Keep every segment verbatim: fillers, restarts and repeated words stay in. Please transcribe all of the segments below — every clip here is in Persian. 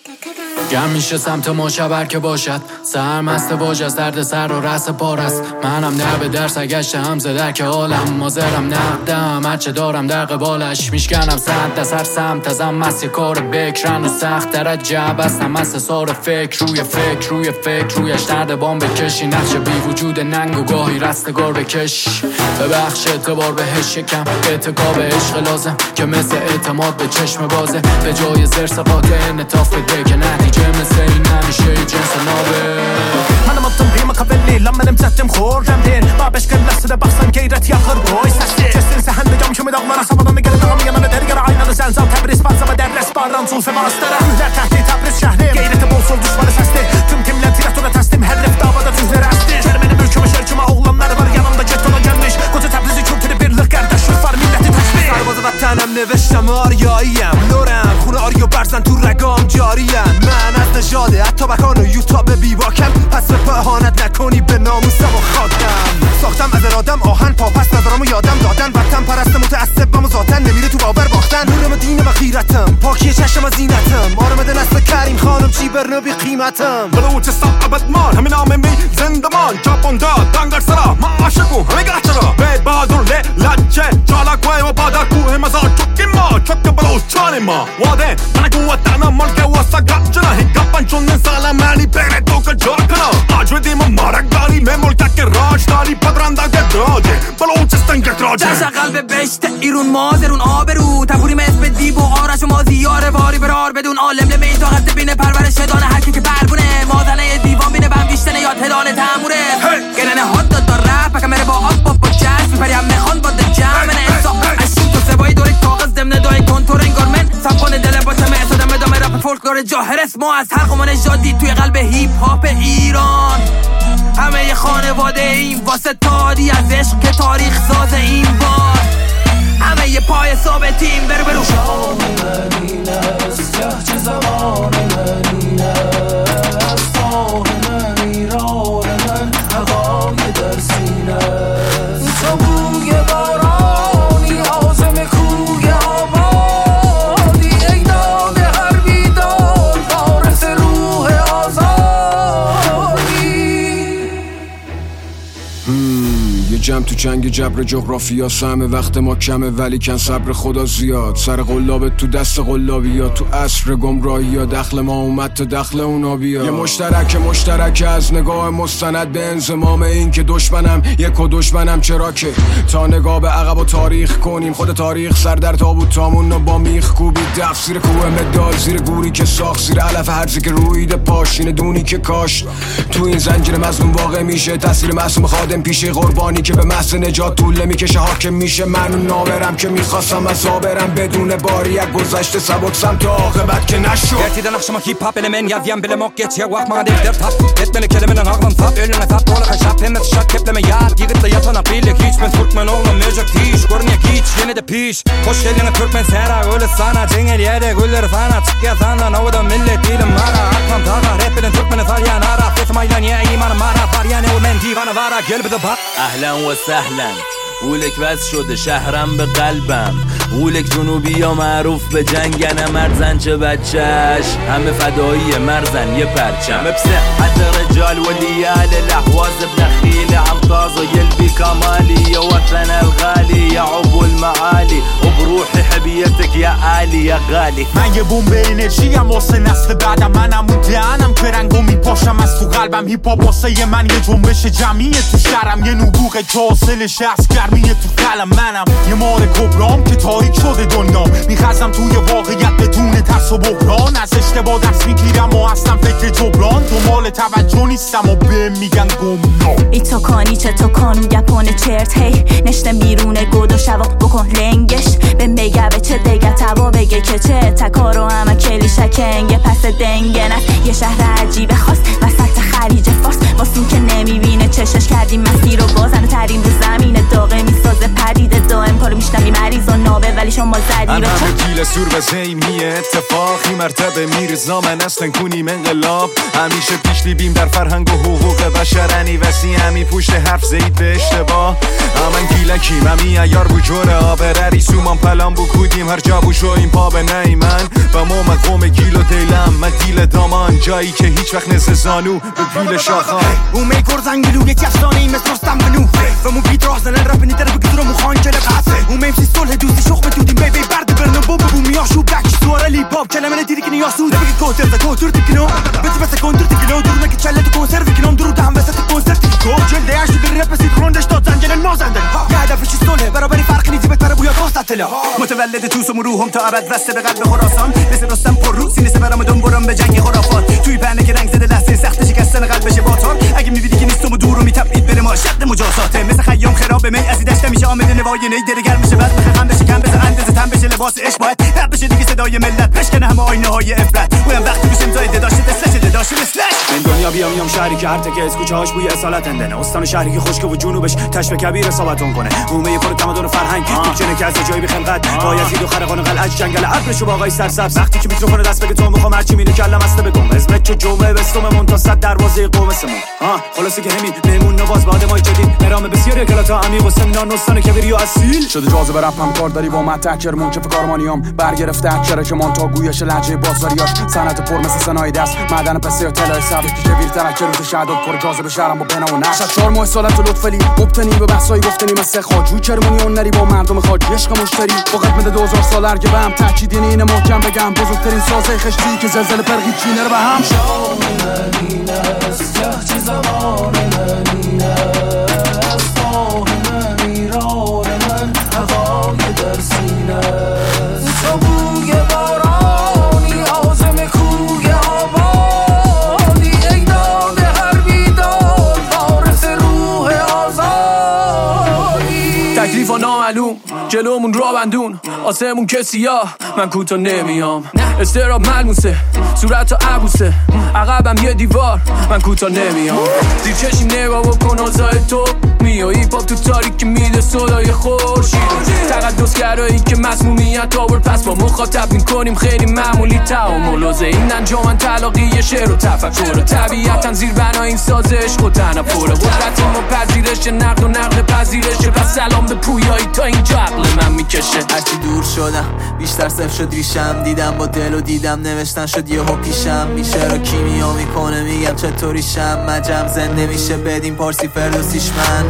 گم میشه سمت مشبر که باشد سرمست باج از درد سر و رس پار است. منم در به در سگشت هم زدر که عالم مازرم نقدم هرچه دارم در قبالش میشکنم سنت از هر سمت ازم مست کار بکرن و سخت در جب هستم مست سار فکر روی فکر روی فکر رویش درد بام بکشی نقش بی وجود ننگ و گاهی رستگار بکش ببخش اعتبار بهش شکم اعتقاب عشق لازم که مثل اعتماد به چشم بازه به جای زرس قاطع انطاف بده که نتیجه مثل این نمیشه جنس نابه. منم ابتم قیمه قبلی لما نمزدم خورم دین ما بشکل لسه بخصم گیرت یاخر بوی سشتی جسین سهن بجام شو مداغ مرا سمدان نگره دغم yanına derger aynalı senzav Tebriz barzama derres barran sul fe bastara Hüller tahti Tebriz şehrim Geyreti bol sol düşmanı sesti Tüm timler tiyatroda teslim her ref davada tüzleri esti Cermeni mülkümü şerküme oğlanları var yanımda cetona gelmiş Koca Tebriz'i kültürü birlik kardeşlik var milleti teşbih Sarbazı vatanım نوشتم آریاییم لورم خونه آریو برزن تو رگام جاریم من از نژاد اتابکان و یوتاب بیباکم پس به اهانت نکنی به ناموسم و خاکم ساختم از ارادم آهن پاپس ندارم و یادم دادن وطن پرست متعصبم و ذاتن نمیره تو باور باختن نورم دینم و خیرتم پاکی چشم و زینتم آرامده نسل کریم خانم چی برنو بی قیمتم بلوچستان ابدمان همین نام می زندمان چاپوندا دنگر سرا ما عاشقو همه گرچرا بید بادر لی لچه چالاکوی و بادر کوه مزار چکی ما چک بلوچانی ما واده من قوتنا ملک واسا گرچنا هیگپن چون سالم منی بره تو که جار کنا آجودیم مارک داری می ملکت که راج داری پدرنده گدراجه بلوچستان گدراجه جشن قلب بشت ایرون مازرون آبرو تبوری مثل دیب و آرش و مازیار واری برار بدون عالم لمه طاقت بینه پرورش دانه هرکی که بربونه مازنه دیوان بینه بم بیشتنه یا تدانه تموره گرنه هات داد دار رپ کمره با آب با با جشن میپری هم میخوان با ده جمعنه انسا اشین تو سبایی دوری کاغذ دمنه دای کنتور انگار من سبخانه دل با تمه اصادم ادامه رپ فولکلور جاهرس ما از هر قمان جادی توی قلب هیپ هاپ ایران همه ی خانواده این واسه تاری از عشق که تاریخ ساز این بار همه ی پای ثابتیم برو برو شام مدینه است یخچه زمان مدینه است آن من ایران من هوای در سینه است تو بوی بارانی عازم کوی آبادی ای داد هر بیدار وارث روح آزادی یه جمع تو جنگ جبر جغرافیا سهم وقت ما کمه ولی کن صبر خدا زیاد سر قلابت تو دست قلابیا تو عصر گمراهیا دخل ما اومد تا دخل اونا بیا یه مشترک مشترک از نگاه مستند به انضمام این که دشمنم یک و دشمنم چرا که تا نگاه به عقب و تاریخ کنیم خود تاریخ سر در تابوت تامون با میخ کوبی دف زیر کوه مدال زیر گوری که ساخت زیر علف هرزی که رویده پاشین دونی که کاشت تو این زنجیر مظلوم واقع میشه تاثیر معصوم خادم پیشه قربانی که به محض نجات طول میکشه حاکم میشه من نابرم که میخواستم از آبرم بدون باری یک گذشته سبک سمت عاقبت که نشد Gerti den akşama hip hop elemen ya diyen bile mok geç ya vakma defter tap etmeli kelimeden aklım tap önüne tap dola kaşap hem de şart kepleme yar yigitla yatana birlik hiç ben Türkmen oğlum mevcut hiç görünüyor hiç yine de piş hoş geldin Türkmen sera öyle sana cengel yerde güller sana çık ya sana navada millet dilim mara aklım taga rapinin Türkmeni faryan ara fesmayla ya iman mara faryan o men divana vara gel bir de bak اهلا و سهلا قولک وز شده شهرم به قلبم قولک جنوبی یا معروف به جنگن مرزن چه بچهش همه فدایی مرزن یه پرچم بصحت رجال وليال الاحواز بنخيل عمطاز يلبي كمالي يا وطن الغالي يا عبو المعالي وبروحي حبيتك يا عالي يا غالي من یه بمب انرژی ام واسه نسل بعدم منم اون دهنم که رنگو میپاشم از تو قلبم هیپ هاپ واسه من یه جنبش جمعیه تو شهرم یه نبوغ حاصلش از گرمیه تو قلم منم یه مار کبرام که تاریک شده دنیا میخزم توی واقعیت بدون ترس و بحران از اشتباه دست میگیرم و اصلا فکر جبران دنبال توجه نیستم و به میگن گمنام ای تو کانی چه تو کانو گپونه چرت هی نشته بیرونه گود و شوا بکن لنگش به میگه به چه دیگه تبا بگه که چه تکارو همه کلی شکنگه پس دنگه نست یه شهر عجیب خاص وسط خلیج فارس واسون که نمیبینه چشش کردیم مسیر رو بازن و ترین رو زمین داغه میسازه پدیده دائم پارو میشنوی مریض و نابه ولی شما زدی رو همه گیل سور و زیمیه اتفاقی مرتبه میرزا من اصلا کنیم انقلاب همیشه پیشلی بیم در فرهنگ و حقوق بشرنی وسی همی پشت حرف زید به اشتباه همین گیلکیم همی ایار بجوره آبرری سومان پلان بکودیم هر جا بوشو این پا به نیمن و ما مقوم گیل و دیلم من دیل دل دامان، جایی که هیچ وقت نزد زانو به پیل شاخان. اون میکر زنگلو یک افسانه ای مثل رستم بنو و مو بیت راز زنن رپ نیتر بگی درو مخان کل قصه اون میمسی صلح دوستی شخم دودیم بی بی برد برنو بوم بوم میاشو بک سوار لی باب کلمه دیدی که نیاسو بگی کوتر تا کوتر تکنو بس بس کنتر تکنو درو مگه چله تو کنسرو کنم درو دهم وسط کنسرت کو جلد اش در رپ سینکرونش داد زنجل نازنده یه هدفش صلح برابری فرق نیزی بهتره بویا کاستلا متولد توسم و روحم تا ابد وسته به قلب خراسان مثل رستم پر رو سینه سپرم دم برم به جنگ خرافات توی پنه که رنگ زده لحظه سخت شکستن قلبش باتار اگه می‌بینی که نیستم و دور رو میتپید بره ما شد مجازاته مثل خیام خراب می از دشت میشه آمده نوای نی درگر میشه بعد بخم بشه کم بشه اندازه تن بشه لباس عشق باید رب بشه دیگه صدای ملت بشکنه همه آینه های عبرت ویم وقتی بشم زایده داشته دسته شده داشته مثلش من دنیا بیام میام شهری که هر تکه از کوچه هاش بوی اصالت اندنه استان شهری که خشک و جنوبش تشبه کبیر اصابتون کنه حومه پر تمدن و فرهنگ دیکچنه که از جایی به خلقت بایزید و خرقان قلعه جنگل ابرش و باغای سرسبز وقتی که میکروفون دست بگه تو میخوام هرچی مینه کلم است بگم اسمت چه جمعه بستم منتصد دروازه قوم سمون ها خلاصه که همین مهمون نواز بعد ما جدید نرام بسیاری کلاتا عمیق و سمنان استان کبیر و اصیل شده جاذبه رپم کار داری با متکر مون که کارمانیام برگرفته اکره که مونتا گویش لهجه بازاریاش صنعت پر مثل صنایع دست معدن پسته و طلای سبز که کبیر ترکر و تشدد پر جاذبه شهرم با بنا و نقش چهار ماه سالت لطفلی مبتنی به بحثای گفتنی مثل خاجو کرمونی اون نری با مردم خاجو عشق مشتری فقط مده دو هزار سال ارگه بهم تاکید اینه محکم بگم بزرگترین سازه خشتی که زلزله پرقی چینه رو به هم شام منین است یخچه زمان منین است آه من ایران من هوای در سینه است تو بوی بارانی آزم کوی آبادی ای داد هر بیداد وارث روح آزادی تکلیف و نامعلوم جلومون را بندون آسمون که سیاه من کوتا نمیام استراب ملموسه صورت و عبوسه عقبم یه دیوار من کوتا نمیام زیر چشم نگاه بکن آزای تو میایی پاپ تو تاریکی میده صدای خورشید تقدس گرایی که مسمومیت آورد پس با مخاطب میکنیم خیلی معمولی تعامل و این انجامن تلاقی شعر و تفکر طبیعتا زیر بنا این سازش خود تنفره قدرت ما پذیرش نقد و نقد پذیرشه پس سلام به پویایی تا اینجا عقل من میکشه هرچی دور شدم بیشتر صفر شد ریشم دیدم با دل و دیدم نوشتن شد یه ها پیشم میشه را کیمیا میکنه میگم چطوریشم مجم زنده میشه بدیم پارسی فردوسیش من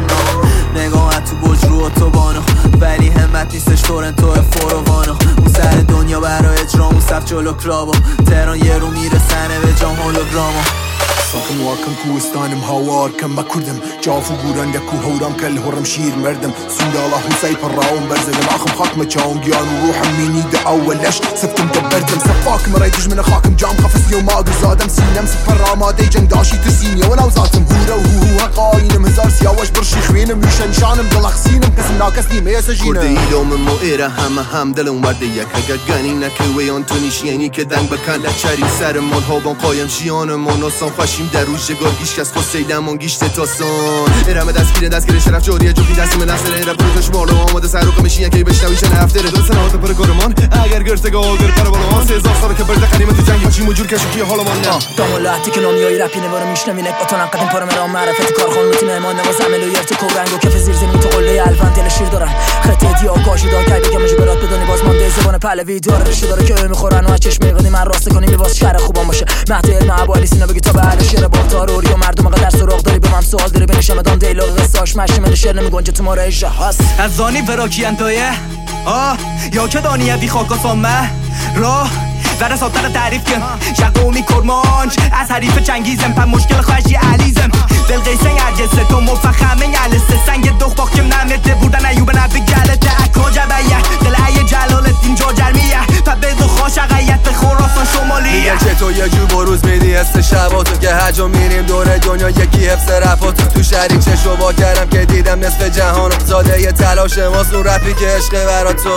نگاه تو بوج رو اتوبانو ولی همت نیستش تورنتو فوروانو اون سر دنیا برای اجرام اون صف جلو کلابو تهران یه رو میرسنه به جام هولوگرامو ساکن واکن کوستانم هاوار کم بکردم جافو گوران یکو هورام کل هرم شیر مردم سودا حسین پراون برزدم اخم خاكم جاون جان وروحم ميني ده اولش سبتم دبرتم سفاك مرايدج من خاكم جام خفس يوم ما زادم سينم سفر ما دي جنگ داشي تسيني ولا وزاتم هورا وهو قاينم هزار سياوش برشي خوينم میشن شانم دلخسينم کس ناکس نیمه سجینم کرده ایلوم موئره همه هم دلم ورده یک اگر گنی نکوی آن تو نیشینی که دنگ بکن لچری سر من هابان قایم شیان من اصلا خوشیم در روش گرگیش کس خسیدم گیشته تاسان ارم دستگیر دستگیر شرف جوریه جوبی دستی من نسل این رب روش مالو آماده سر رو کمیشین که بشنویش نفته دو سنوات پر گرمان اگر گرسگه آگر پر بالان سه هزار سال که برده قدیمه تو جنگی چی مجور کشی که حالا من نه دامولاتی که نامیایی رپی نوارو میشنوینک با تو نقدم پارم رام معرفت کارخون روتین ایمان نواز عمل و یرت کورنگ و کف زیر زمین تو قله الفن دل شیر دارن خطه دیا گاشی دار کی بگم میشه برات بدونی باز مانده زبان پهلوی داره رشته داره که میخورن و چشم قدی من راست کنی میواز شهر خوبم باشه مهد علم ابوالی سینا بگی تا بعد شعر با تاروری و مردم قدر سراغ داری به من سوال داری بنشم دام دیلو قصاش مش من شعر نمیگنجه تو ماره جهاز از زانی وراکی انتایه آه یا که دانیه بی خاک و سامه راه ذره ساتر تعریف کن شقومی کرمانج از حریف چنگیزم پن مشکل خواهشی علیزم دل قیسنگ عرجسه تو مفخمه علسه سنگ دخ باکم نمیده بودن ایوب نبی گلته اکا جبیه دل ای جلالت اینجا جرمیه پا بدو خوش اقیت به خراسان شمالیه میگن که تو یه جو بروز میدی است شباتو که هجا میریم دور دنیا یکی حفظ رفاتو تو شریک چشو با کردم که دیدم نصف جهانو زاده یه تلاش ماست اون رپی که عشقه برا تو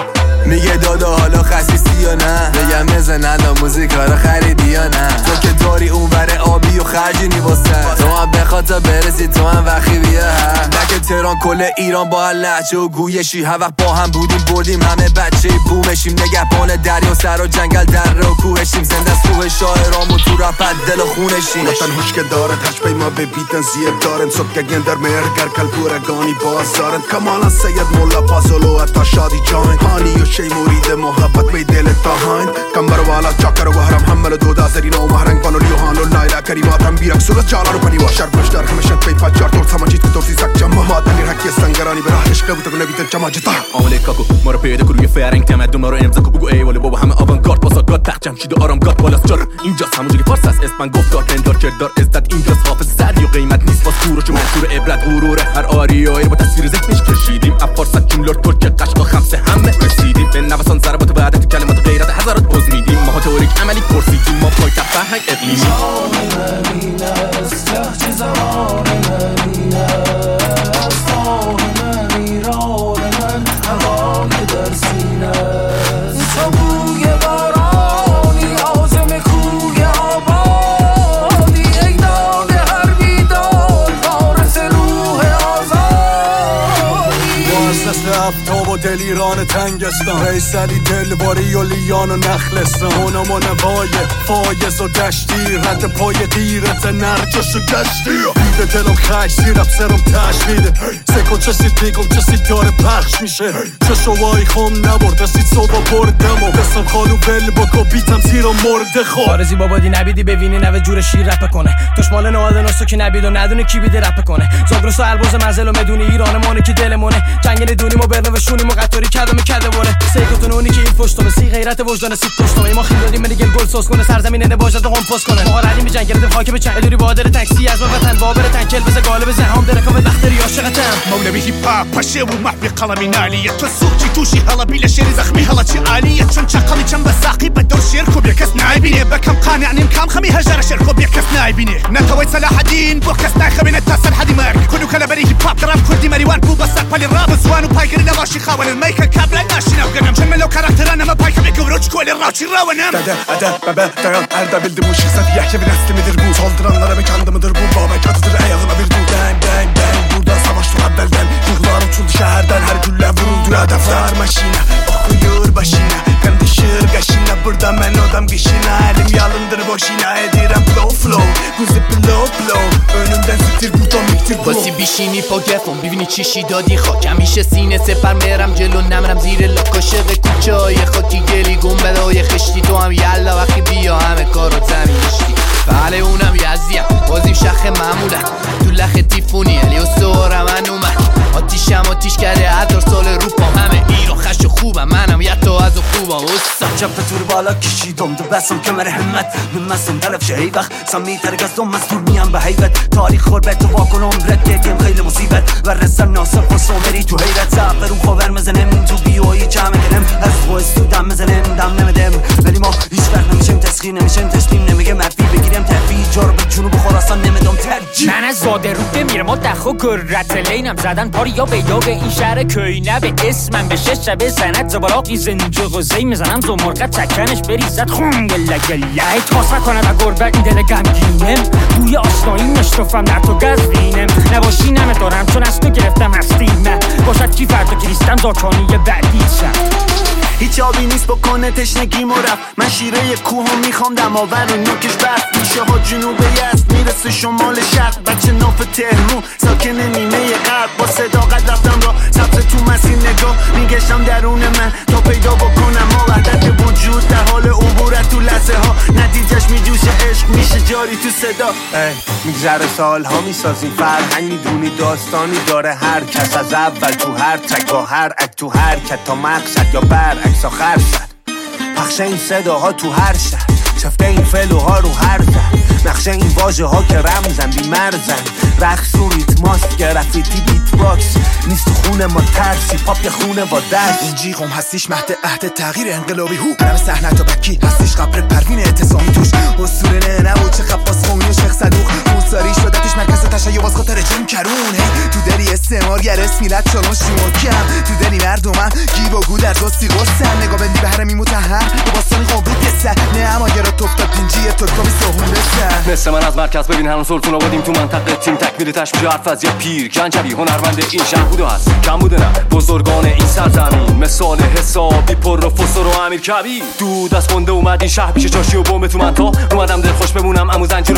میگه دادا حالا خسیستی یا نه میگم مزنن موزیک رو خریدی یا نه تو که داری اون بره آبی و خرجینی واسه تو هم بخاطر برسی تو هم وقی بیا نه که تهران کل ایران با هر لحجه و گویشی هر وقت با هم بودیم بردیم همه بچه بومشیم نگهبان دریا سر و جنگل در و کوهشیم زنده از کوه شاعرام و تو رپت دل و خونشیم وطن هوش که دارد هش ما ببیتن زیب دارن صبح که گندر مرگر کل پورگانی باز دارن کمالا سید مولا پازولو اتا شادی جاین هانی و شی مرید محبت بی دل تا هاین کمبر والا چاکر و هرم حمل دو دازرین و جالارو بني واشر بشدار همشن بي فجار دور سماجيت دور سیزک جمع مادنی رکی سنگرانی به راه عشق بود نبید جمع جتا عامل کاکو ما رو پیدا کروی فرنگ تمدن ما رو امضا کو بگو ای ولی بابا همه آوانگارد بازارگارد تخت جمشید و آرامگارد بالاست جار اینجاست همونجوری فارس است اسم من گفتار پندار کردار عزت اینجاست حافظ زر یا قیمت نیست واسه کوروش منصور عبرت غرور هر آریایی با تصویر ذهنش کشیدیم افارست جملار ترک قشقا خمسه همه رسیدیم به نوسان ضربات وعدت کلمات غیرت هزارات باز میدیم ما تئوریک عملی پرسیدیم ما پایتخت فرهنگ اقلیمی زمان من است آه من ایران من هوای در سینه است تو بوی بارانی عازم کوی آبادی ای داد هر بیداد وارث روح آزادی ما از نسل افتاب و دل ایران تنگستان ریسلی دلباری و لیان و نخلستان اونم و نوای فایز و دشتی رد پای قیرت نرجش و گشتی بیده دلم خش سیرم سرم تش میده سکن چسی دیگم چسی داره پخش میشه چه شوایی خوم نبرد رسید صبح بردم و بسم خالو بل بکو بیتم زیر و مرده خور آرزی بابادی نبیدی ببینی نوه جور شیر رپ کنه دشمال نواده نستو که نبید و ندونه کی بیده رپ کنه زاگرس و البرز منزل و مدونی ایران مانه که دلمونه جنگ ندونی ما برنه و شونی مقطاری کدم کده باره سیکتون اونی که این پشتمه سی غیرت وجدان سید پشتمه ما خیل دادیم منی گل گل سوس کنه سرزمین نباشد هم پست کنه ما ردیم جنگ گرفتیم خاک به چنگ ادوری بادر تاکسی از وطن بابر تنکل بز غالب زهام درکم بختری عاشقتم مولوی هیپ هاپ پشه و محوی قلمی نالیه تو سوقی توشی حالا بیل شری زخمی حالا چی عالیه چون چقلی چن بساقی بدور شیر کو بیکس نایبینه بکم قانع نیم کام خمی هجر شیر کو بیکس نایبینه نتوی صلاح الدین بو کس ناخبینه تاسل حدی مرگ كله كلا بري هيب هوب راب كردي ماريوان بو بس بالي راب زوان وبايكر لا ماشي خاون الميك كابل ناشنا وقنم شمل لو كاركتر انا ما بايك بيكوروش كل الراوتشي راونم دده اده bebe dayan elde bildi bu şirsat yahşe bir neslimidir bu saldıranlara mekandı mıdır bu babek atıdır ayağına bir dur bang bang bang burada savaştı evvelden ruhlar uçuldu şehirden her gülle vuruldu hedefler maşine okuyor başına kan dışır kaşına burada ben odam kişine elim yalındır boşuna edirem flow flow guzi blow blow önümden siktir buradan miktir blow باسی بیشینی پا گفم ببینی چیشی دادی خاک همیشه سینه سپر میرم جلو نمرم زیر لاک عاشق کوچه های خاکی گلی گنبدهای خشتی تو هم یلا وقتی بیا همه کار رو زمین گشتی بله اونم یزدیم بازیم شخ معمولم تو لخ تیفونی علی و سوار من اومد آتیشم آتیش کرده هزار سال رو پام همه ایران خش و خوبم منم یه تو از و خوبم استم چپ تور بالا کشیدم تو بسم کمر همت من مسم طلب شهی وقت سمی ترگزدم مزدور میم به حیبت تاریخ خوربت تو واکنم رد دیدیم خیلی مصیبت و رسم ناصف و سومری تو حیرت زفر اون خواهر مزنم تو بیایی جمع کنم از خویست تو دم مزنم دم نمدم ولی ما هیچ وقت نمیشم تسخیر نمیشم تسلیم نمیگه مرفی بگیرم ترفی جار به جنوب خراسان نمیدم ترجیح من از زاده روده میرم و دخو گررت لینم زدن پاری یا به یا به این شهر کوینه به اسمم به شش شبه زند زبالاقی زنجو غزهی میزنم زو مرقه چکنش بریزد خون گله گله ای تاسا کنه و گربه این دل گمگینم بوی آشنایی نشتفم در تو گزینم نباشی نمیدارم چون از تو گرفتم هستیم باشد کی فردا کریستم زاکانی بعدیشم هیچ آبی نیست بکنه تشنگی مرف من شیره کوه هم میخوام دماور و نوکش برف میشه ها جنوب یزد میرسه شمال شرق بچه ناف تهرون ساکن نیمه غرب با صداقت رفتم را ثبت تو مسیر نگاه میگشتم درون من تا پیدا بکنم ما وحدت وجود در حال عبورت تو لحظه ها نتیجهش میجوشه عشق میشه جاری تو صدا میگذره سال ها میسازیم فرهنگ میدونی داستانی داره هر کس از اول تو هر تک با هر اک تو هر کت تا مقصد یا بر عکس آخر شد پخش این صداها تو هر شهر چفته این فلوها رو هر زن نقشه این واژه ها که رمزن بی مرزن رقص و ریتماست گرافیتی بیت باکس نیست تو خونه ما ترسی پاپ یه خونه با دست این جیغم هستیش مهد عهد تغییر انقلابی هو قلم صحنه تا بکی هستیش قبر پروین اعتصامی توش اسطوره نه نبود چه قباس خومی و شیخ صدوق موساری شدتش مرکز تشیع باز خاطر جم کرون هی تو دلی استعمارگر اسمیلت چالون شما کم تو دلی مردمم گیب و گو در دوستی غصن نگاه بندی به هرمی متهم با باستانی قنبود گسه نه اما گرا توفتا پینجی تو کمی سهون بسن مثل من از مرکز ببین هنوز سلطون آبادیم تو منطقه تیم تکمیل تشمیل حرف از یه پیر گنجوی هنرمند این شهر بود و هست کم بوده نه بزرگان این سرزمین مثال حسابی پر و فسر و امیر کبیر دود از خونده اومد این شهر پیش چاشی و بمب تو منطقه اومدم دل خوش بمونم امو زنجیر رو با فری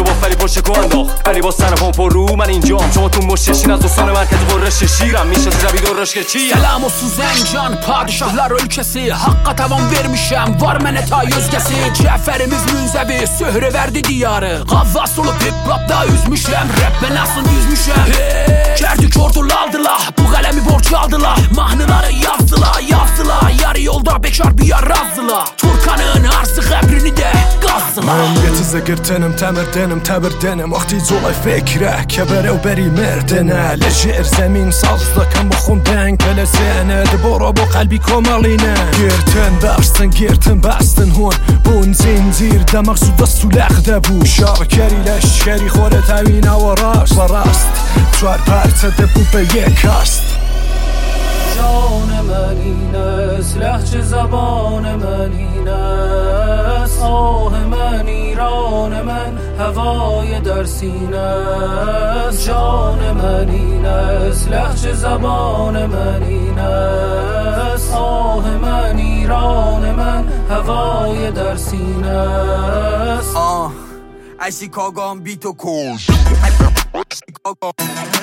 پشت کو انداخت ولی با سر پامپ رو من اینجام شما تو مشتشین از دوستان مرکز قرش شیرم میشه زبی دورش که چی سلام و سوزن جان padişahlar ülkesi Hakka tavan vermişem var mənə ta özgəsi Cəfərimiz münzəvi söhrə verdi diyarı Qavvas olup hip hopda üzmüşəm Rap nasıl yüzmüşəm Kerdik ordular aldılar Bu qələmi borç aldılar Mahnıları yazdılar yazdılar Yarı yolda bekar bir yer razdılar Turkanın arsı qəbrini də qazdılar Mən yetizə girtenim təmirdenim təbirdenim Vakti zolay fikrə kəbərə و بری مردنه لجر زمین سازده کم بخون دنگ لسنه دبارا با قلبی کاملینه گرتن برستن گرتن بستن هون بون زنزیر دماغ سود است تو لخده بو شاکری لشکری خوره تمین و راست و راست چوار پرتده بو به یک است جان من این است لهجه زبان من این است آه من ایران من هوای در سینه است جان من این است لهجه زبان من این است آه من ایران من هوای در سینه است آه I Chicago I'm beat to cold